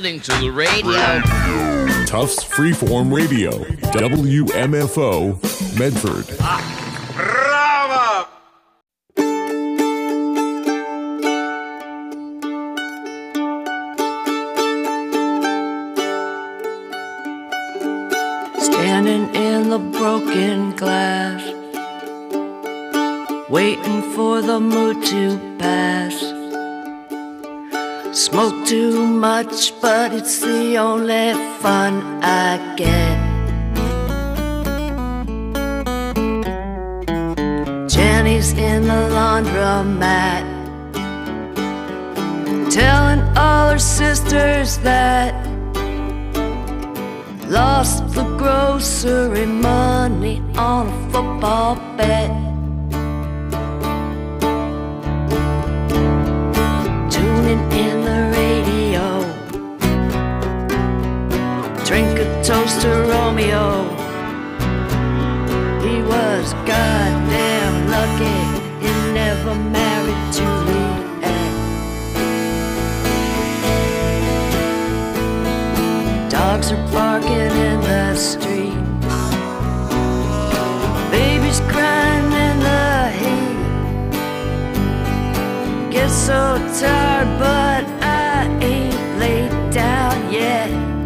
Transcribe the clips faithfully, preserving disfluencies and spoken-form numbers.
listening to the radio. Tufts Freeform Radio, W M F O, Medford. Ah, bravo! Standing in the broken glass, waiting for the mood to pass. Smoke too much, but it's the only fun I get. Jenny's in the laundromat, telling all her sisters that lost the grocery money on a football bet. Tuning in the radio, drink a toast to Romeo. He was goddamn lucky he never married Juliet. Dogs are barking in the street, babies crying in the heat. Get so tired, but I ain't laid down yet.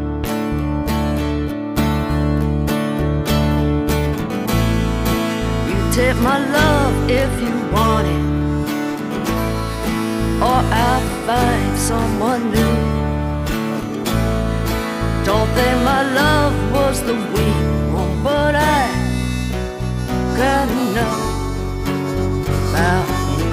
You take my love if you want it, or I'll find someone new. Don't think my love was the weak one, but I gotta know about you.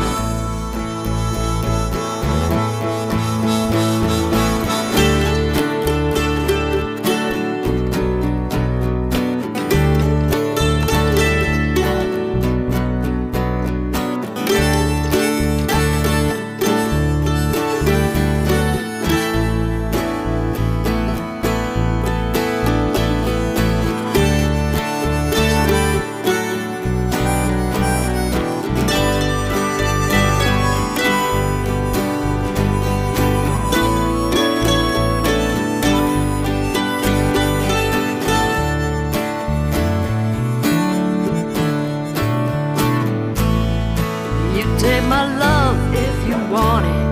Take my love if you want it,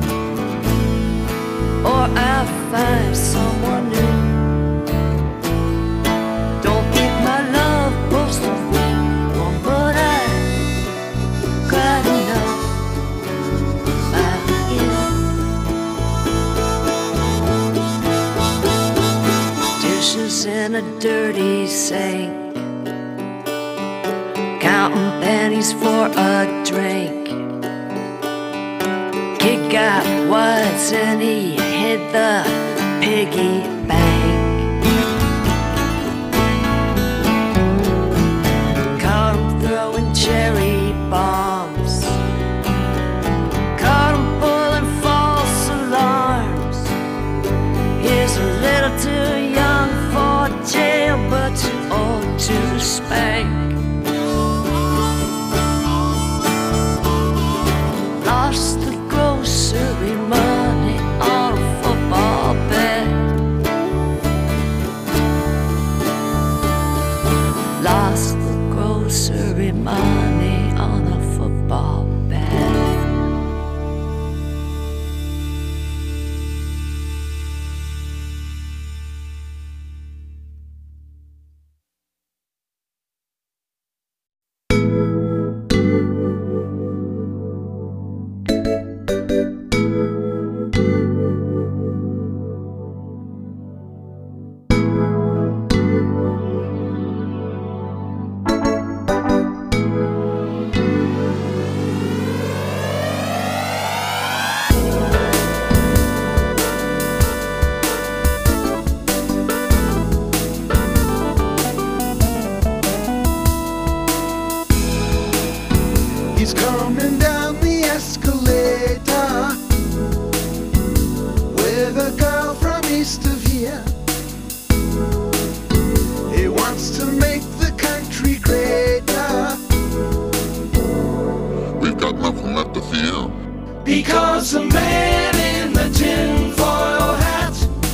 or I'll find someone new. Don't think my love was the weak one, but I gotta know about you. Dishes in a dirty sink, counting pennies for a drink. He got wise and he hit the piggy bank. Caught him throwing cherry bombs, caught him pulling false alarms. He's a little too young for jail, but too old to spank. Lost the grocery money on a football bet. Lost the grocery money on a football bet. He's coming down the escalator with a girl from east of here. He wants to make the country greater. We've got nothing fear. Because a man in the tinfoil hat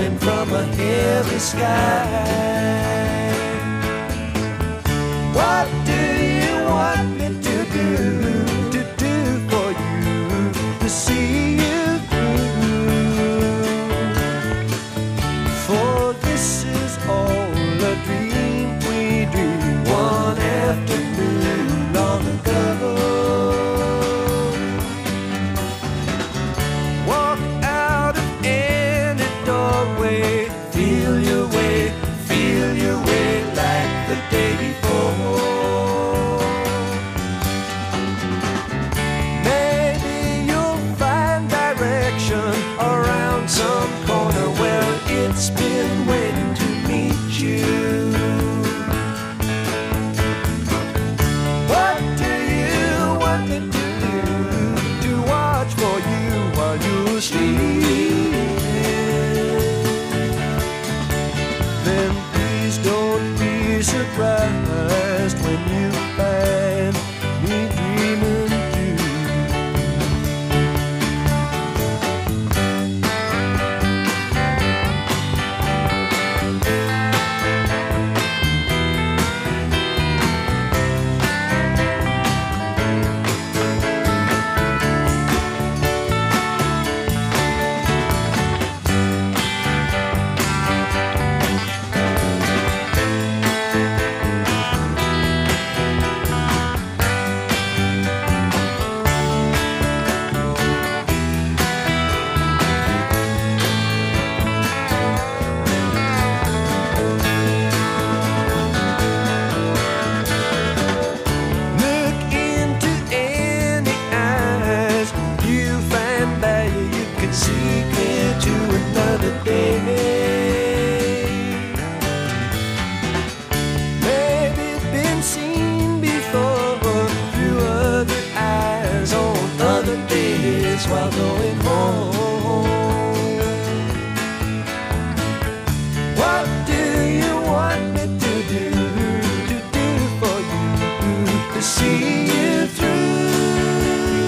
falling from a heavy sky. What do you want me to do, to do for you, to see you through? For this is all a dream we dreamed one afternoon long ago. Walk out of any doorway, feel your way, feel your way like the day before. Maybe you'll find direction around some corner where it's been waiting to meet you. What do you want me to do, to watch for you while you sleep? Then please don't be surprised when you find me dreaming too. Look into any eyes, you find value you can see clear to another day. Maybe been seen before through other eyes on other days while going home. What do you want me to do, to do for you, to see you through?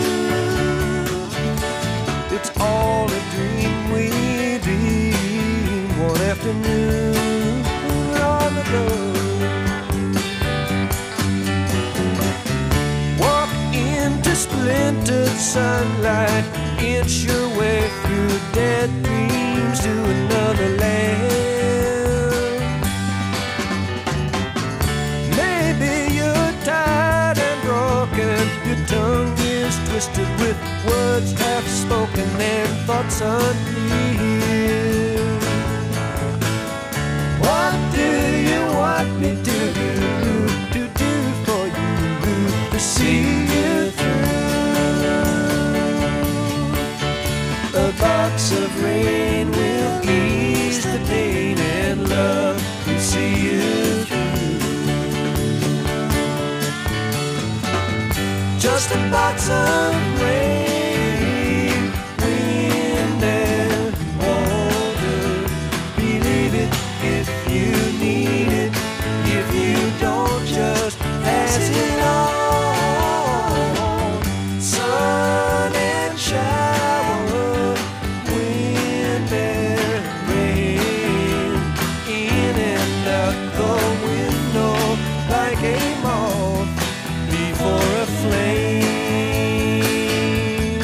It's all a dream we dreamed one afternoon long ago. Walk into splintered sunlight, inch your way through dead dreams to another land. Maybe you're tired and broken, your tongue is twisted with words half spoken and thoughts unclear. What do you want me to do, to do for you, to see you through? A box of rain will ease the pain, and love will see you through. Just a box of rain, wind and water. Believe it if you need it. If you don't, just pass it on. Sun and shower, wind and rain, in and out the window like a moth before a flame.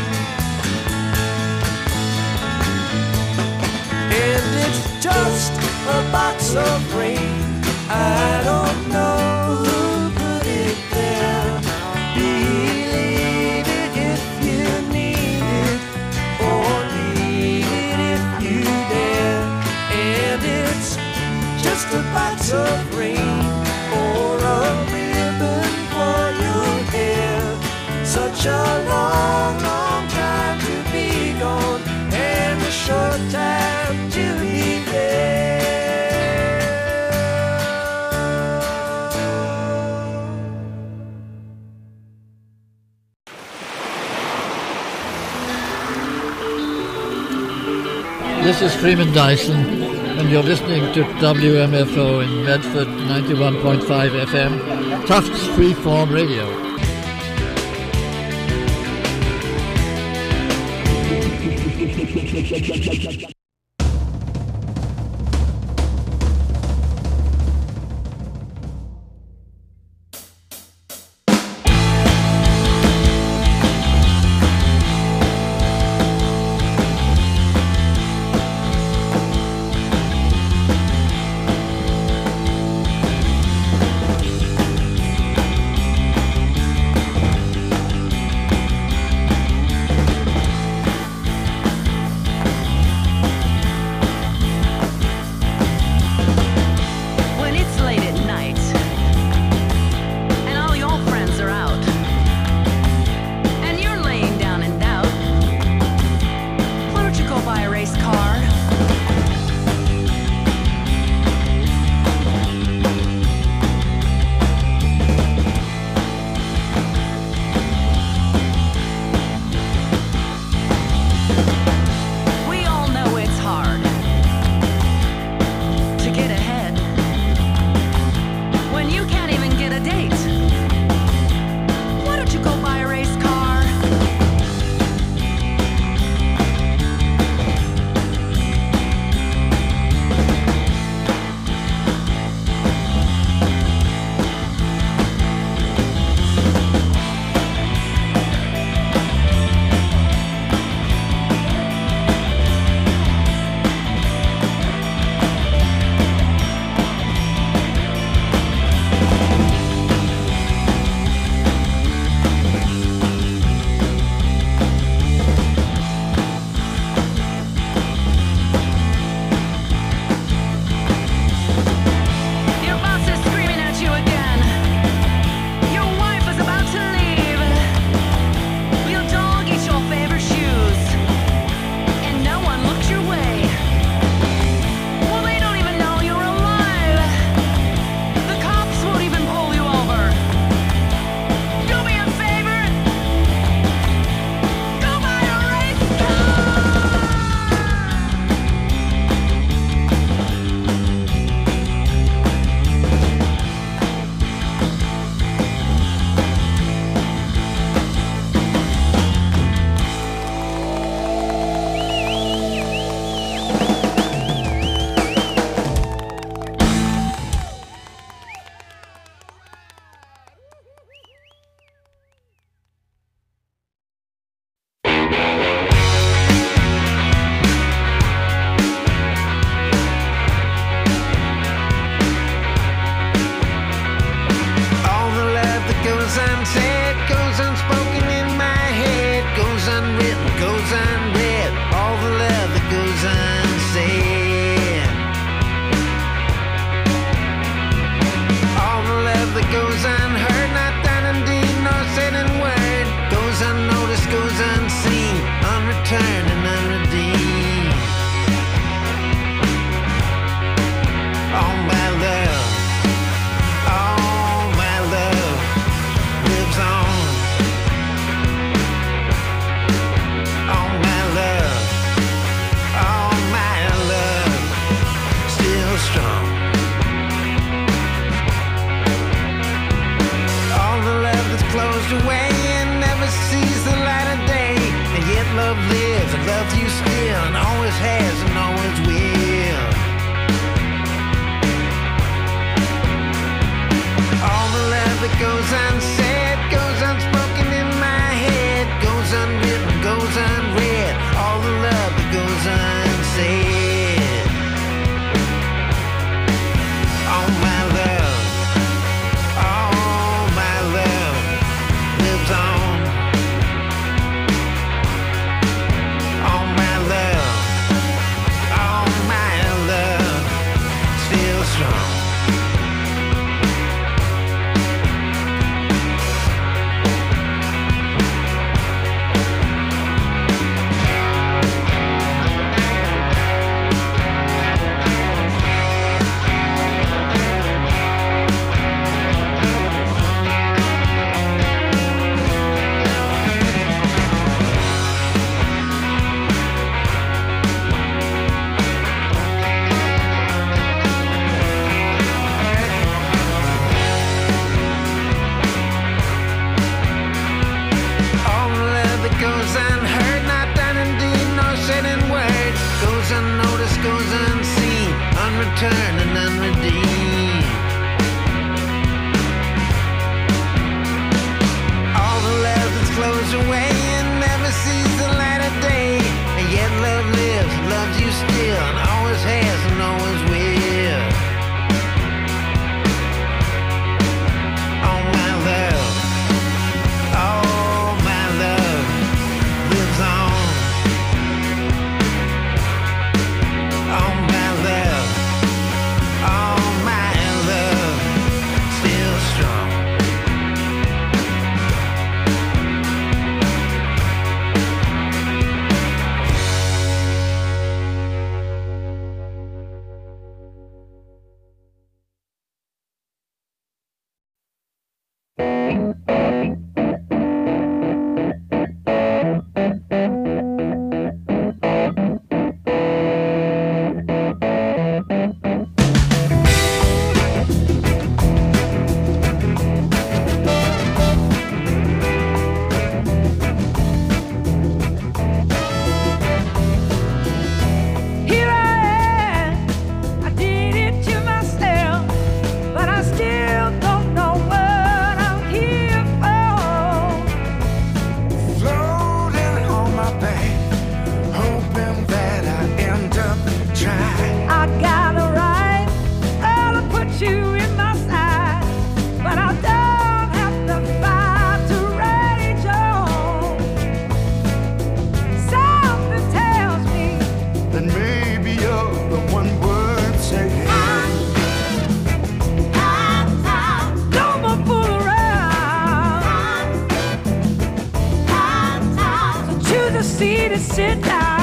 And it's just a box of rain. I don't know who put it there. Believe it if you need it, or need it if you dare. And it's just a box of rain, or a ribbon for your hair. Such a long, long time to be gone, and a short time to be there. This is Freeman Dyson, and you're listening to W M F O in Medford, ninety-one point five F M, Tufts Freeform Radio. strong. All the love that's closed away and never sees the light of day, and yet love lives and loves you still, and always has and always will. All the love that goes unsaid, goes unspoken in my head, goes unwritten, goes unread. All the love that goes unsaid. All my love, all my love lives on. All my love, all my love still strong. Goes unseen, unreturned and unredeemed. All the love that's closed away and never sees the light of day, and yet love lives, loves you still, and always has and always will. All my love, all my love lives on. All my love, all my love, still strong. Sit down.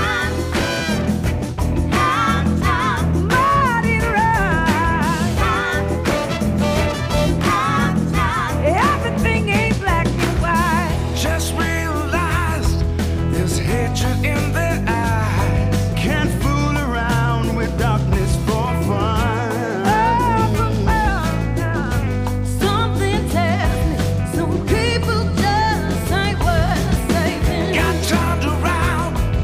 Mighty right. Everything ain't black and white. Just realized there's hatred in their eyes. Can't fool around with darkness for fun. Something tells me some people just ain't worth saving. Got turned around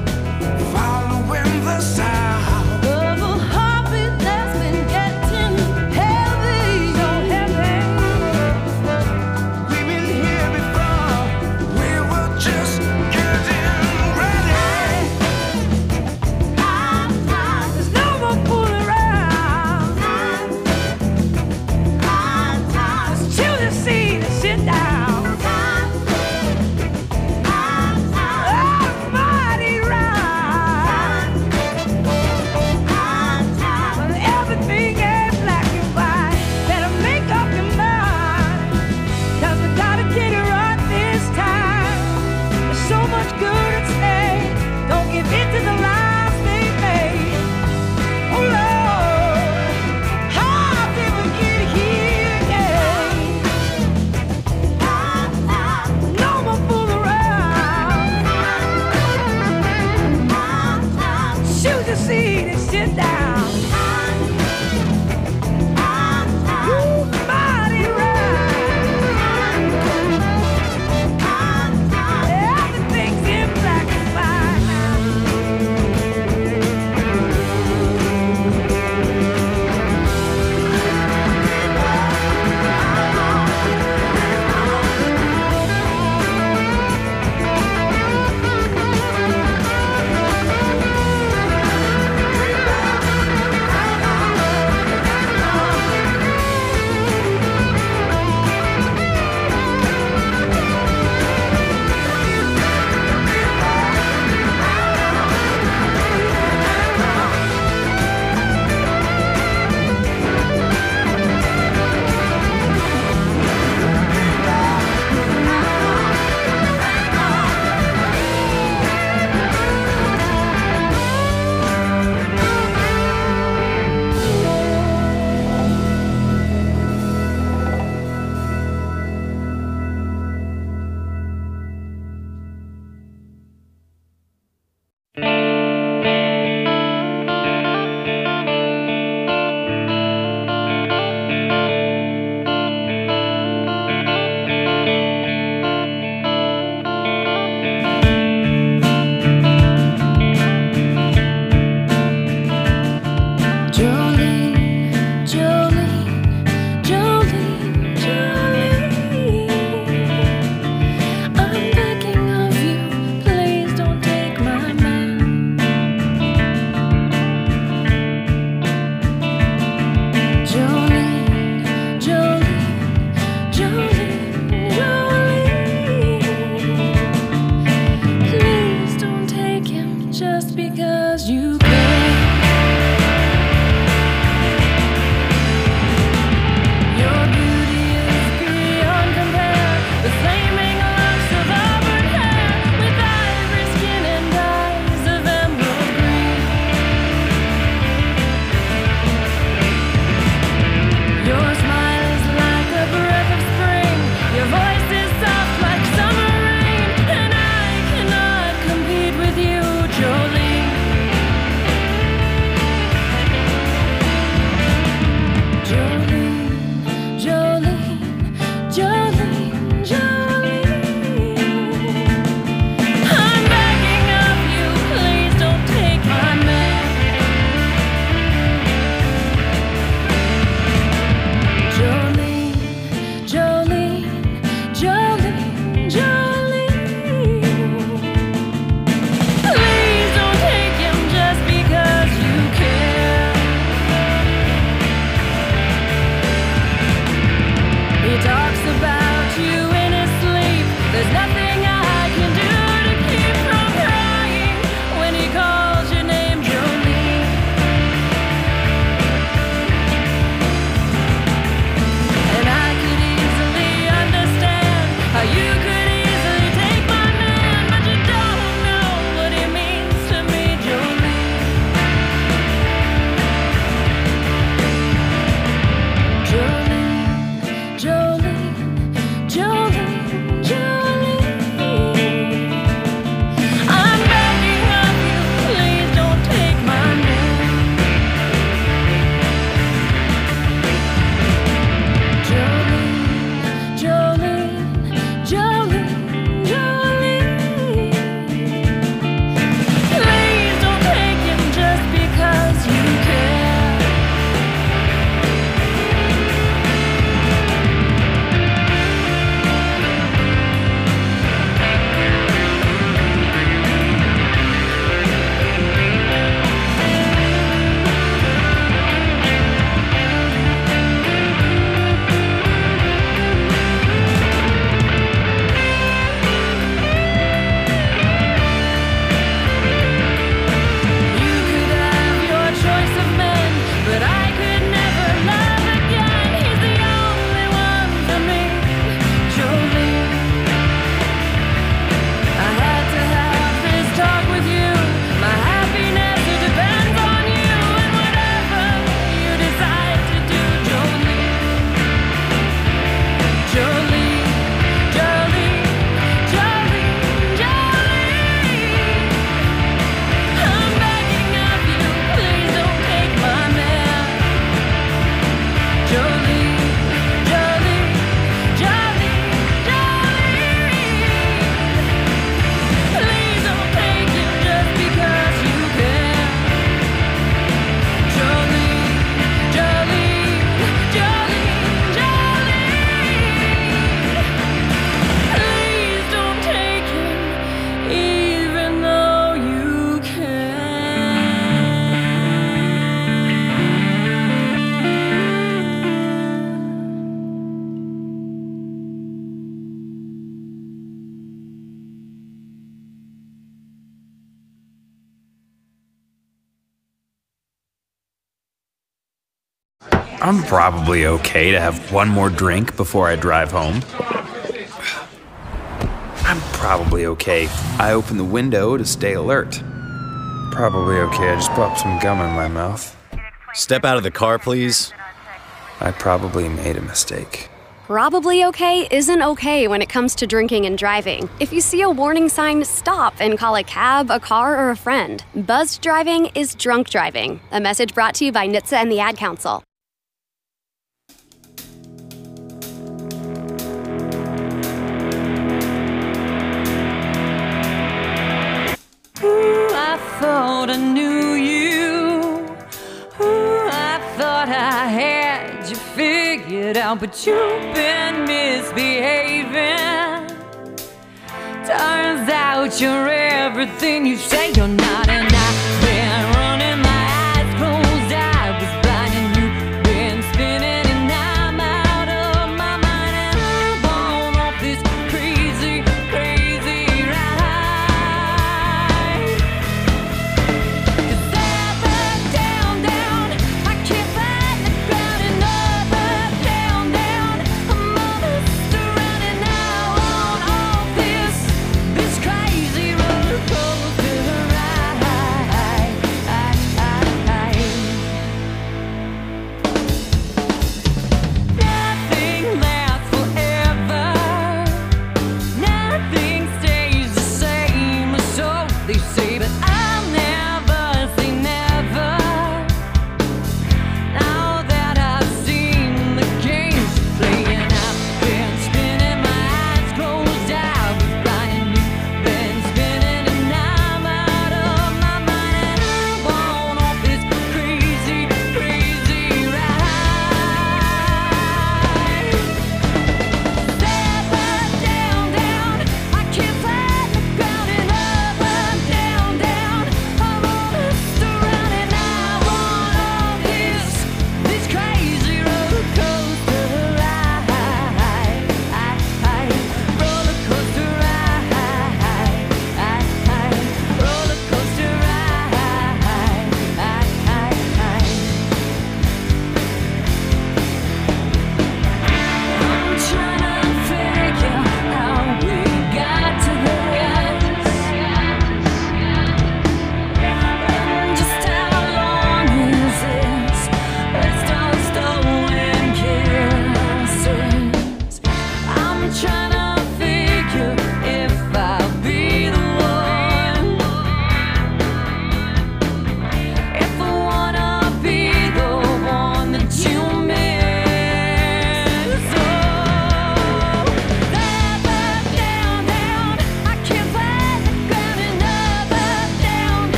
I'm probably okay to have one more drink before I drive home. I'm probably okay. I open the window to stay alert. Probably okay. I just popped some gum in my mouth. Step out of the car, please. I probably made a mistake. Probably okay isn't okay when it comes to drinking and driving. If you see a warning sign, stop and call a cab, a car, or a friend. Buzzed driving is drunk driving. A message brought to you by N H T S A and the Ad Council. Ooh, I thought I knew you. Ooh, I thought I had you figured out, but you've been misbehaving. Turns out you're everything you say you're not, and I've been running my eyes closed. I was blind and you've been spinning, and I'm out of my mind, and I'm on off this crazy, crazy ride. 'Cause up, up, down, down, I can't find the ground, and up, up, down, down, I'm all this around, and now on off this, this crazy roller coaster ride.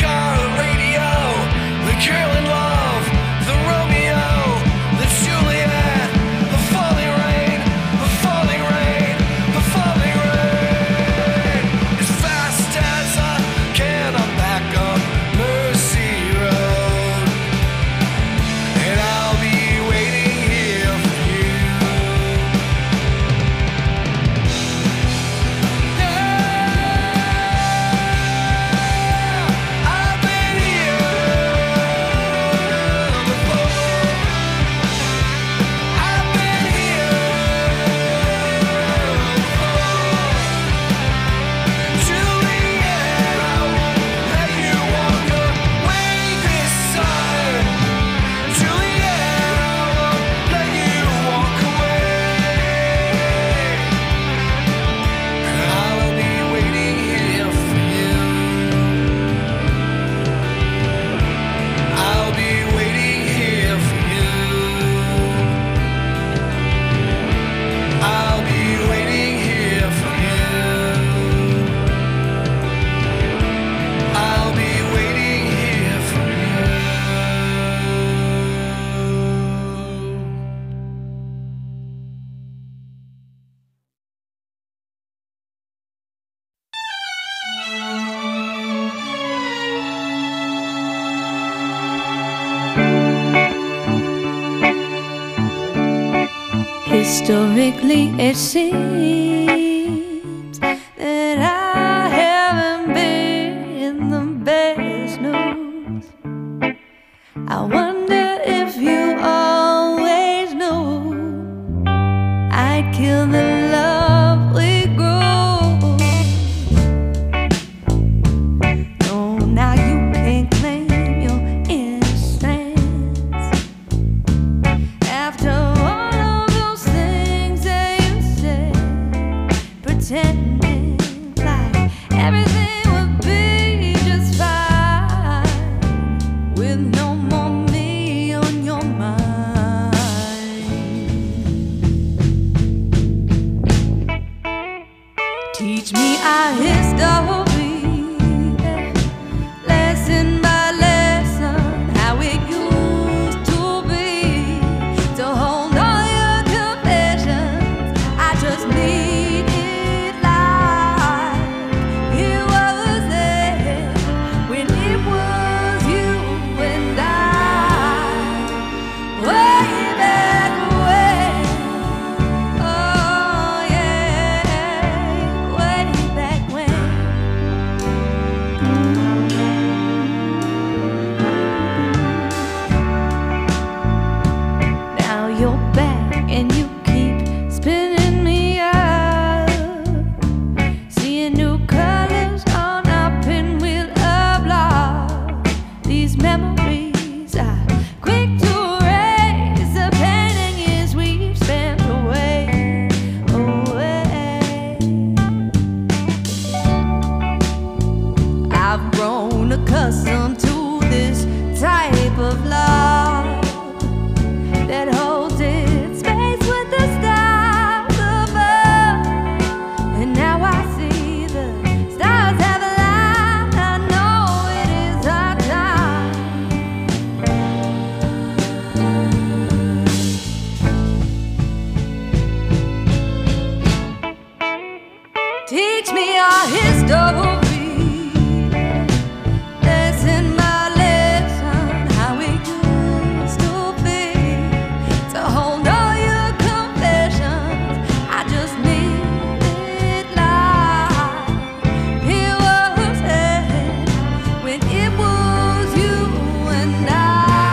car radio, the girl in love, the Romeo, the Juliet, the falling rain, the falling rain, the falling rain. As fast as I can, I'm back on Mercy Road, and I'll be waiting here for you. I've been here before. I've been here before. Juliet, I won't let you walk away this time. Juliet, I won't let you walk away. I'll be waiting here for you. I'll be waiting here for you. I'll be waiting here for you. I'll be waiting here for you. Historically, it seems that I haven't been the best news. I wonder if you always knew I'd kill the love we grew. No, now you can't claim your innocence after all of those things that you said, pretending like everything would be just fine with no more me on your mind. Teach me our history, lesson by lesson, how it used to be. To hold all your confessions, I just need it like it was there when it was you and I, way back when. Oh yeah, way back when. Now you're back and you keep spinning me out, seeing new colors on our pinwheel of love. These memories are quick to erase the pain and years we've spent away, away. I've grown accustomed to this type of love that holds its space with the stars above. And now I see the stars have aligned. I know it is our time. Teach me our history, lesson by lesson, how it used to be. To hold all your confessions, I just need it like it was there when it was you and I,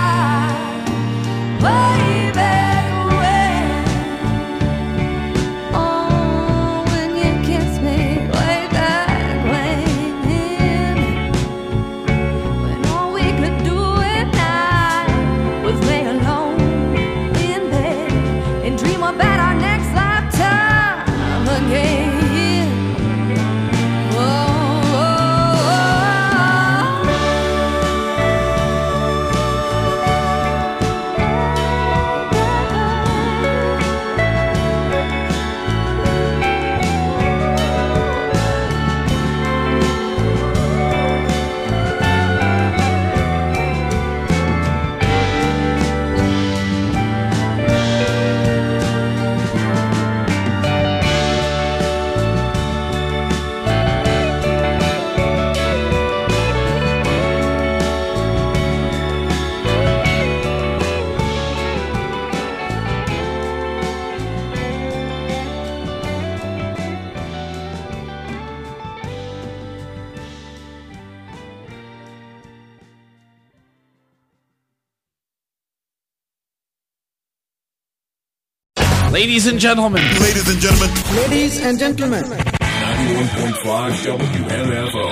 way back when. Oh, when you kissed me, way back when. Ladies and gentlemen. Ladies and gentlemen. Ladies and gentlemen. ninety-one point five W M F O.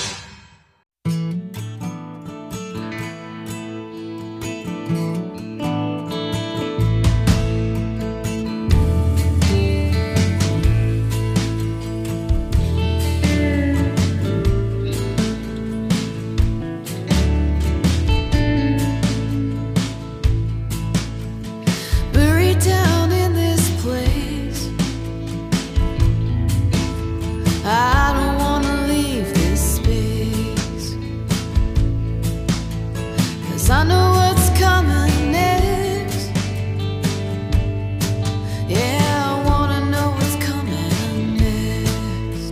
I don't wanna leave this space, 'cause I know what's coming next. Yeah, I wanna know what's coming next.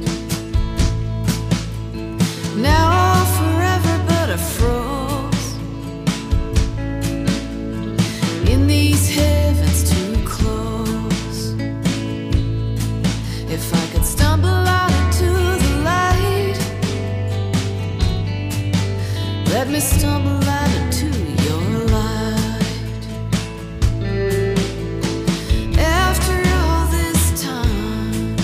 Now I'm forever but I froze in these heavens too close. If I could stumble out into the light, let me stumble out into your light. After all this time,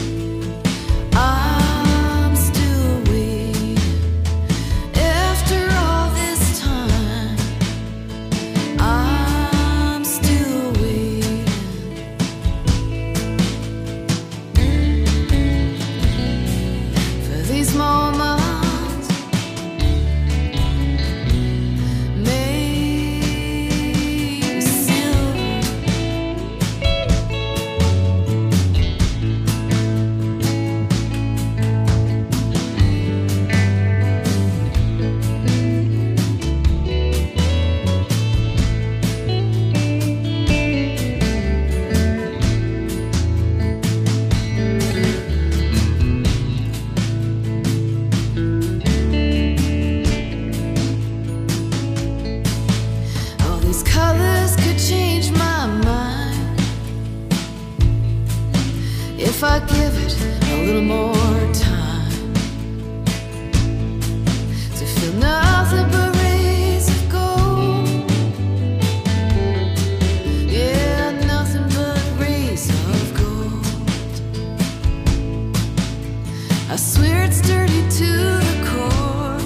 I'm still waiting. After all this time, I'm still waiting. For these moments colors could change my mind if I give it a little more time to feel nothing but rays of gold. Yeah, nothing but rays of gold. I swear it's dirty to the core.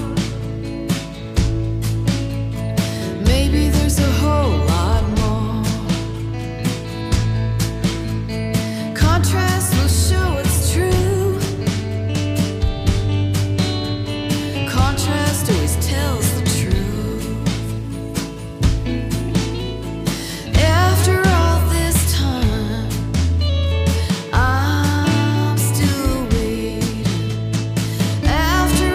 Maybe there's a whole lot more. Contrast will show it's true. Contrast always tells the truth. After all this time, I'm still waiting. After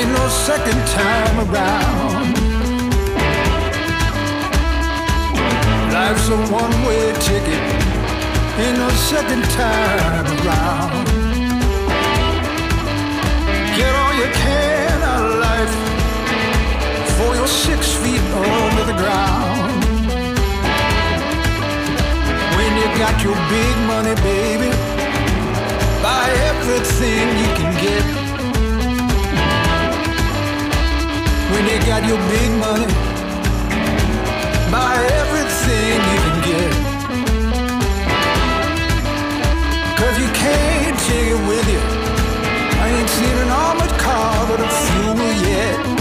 Ain't no second time around. Life's a one-way ticket. Ain't no second time around. Get all you can out of life before you're six feet under the ground. When you got your big money, baby, buy everything you can get. When you got your big money, buy everything you can get. Cause you can't take it with you. I ain't seen an armored car with a fuel yet.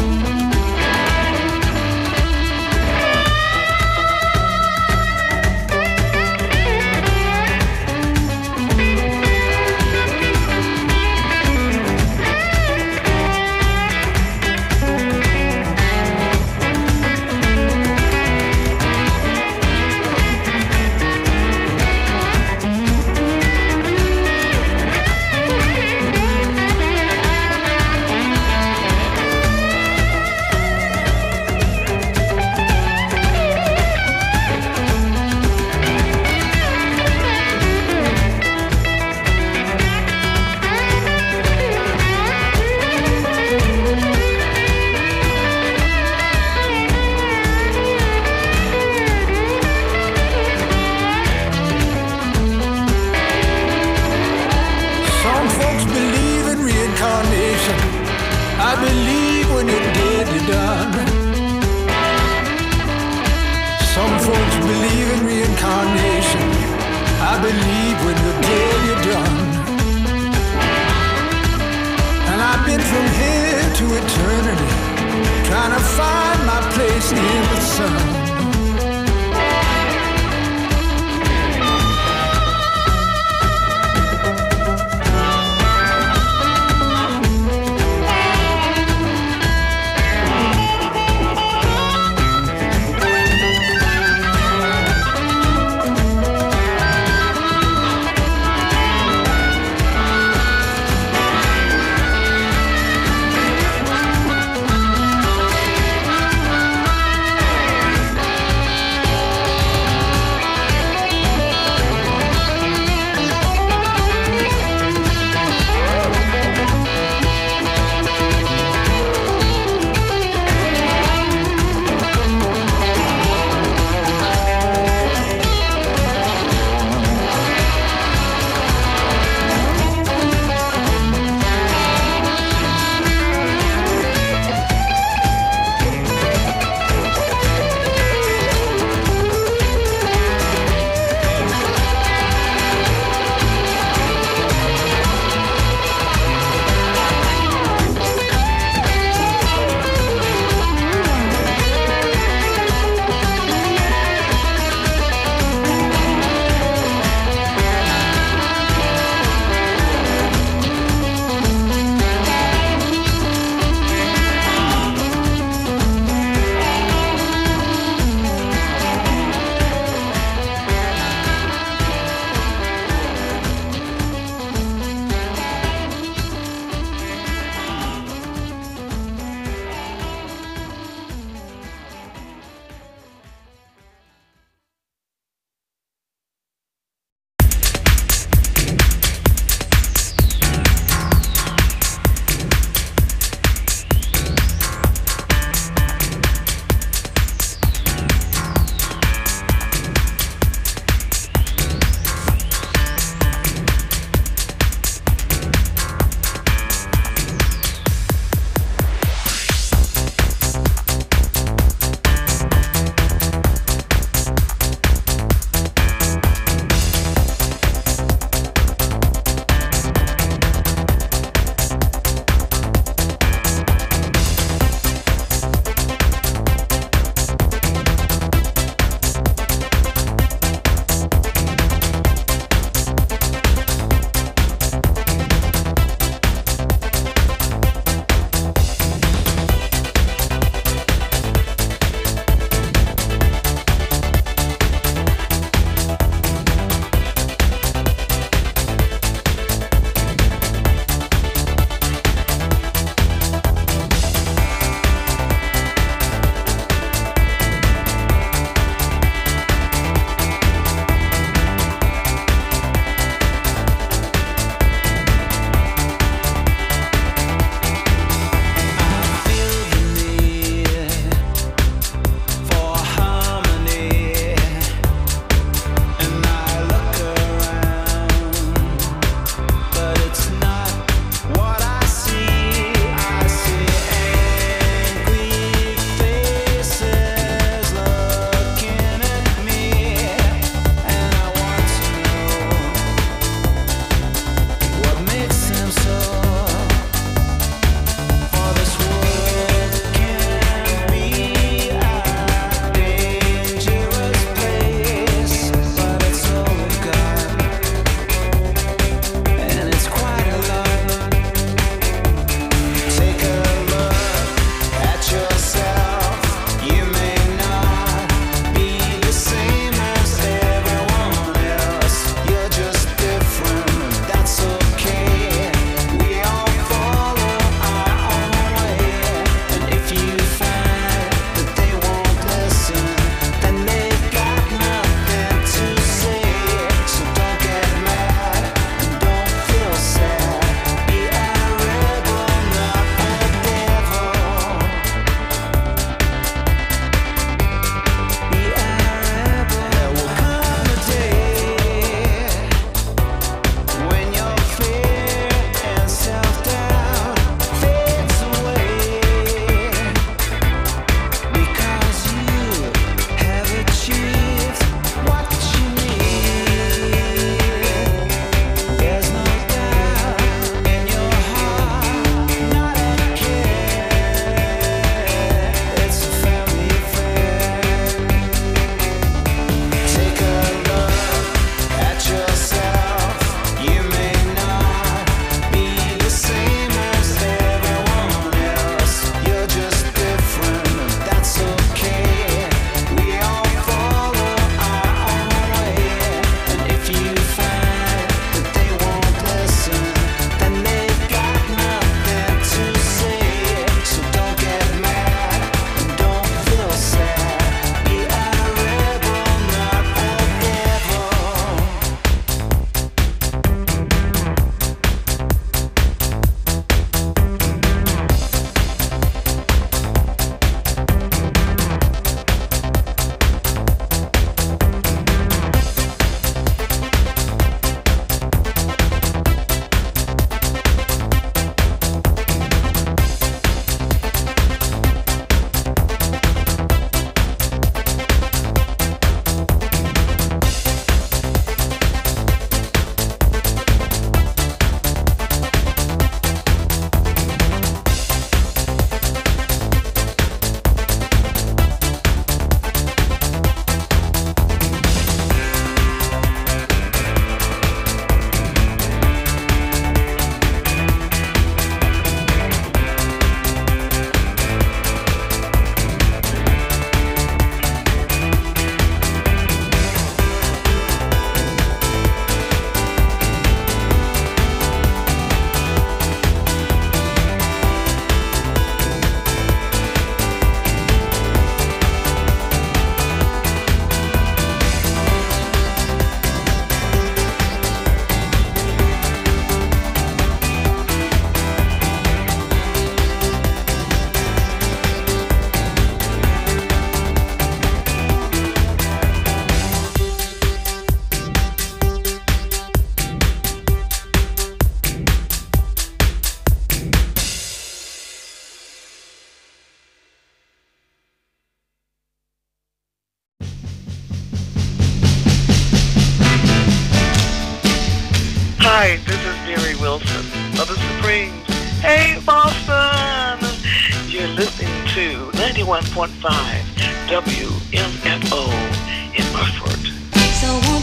Hi, this is Mary Wilson of the Supremes. Hey, Boston! You're listening to ninety-one point five W M F O in Hartford. So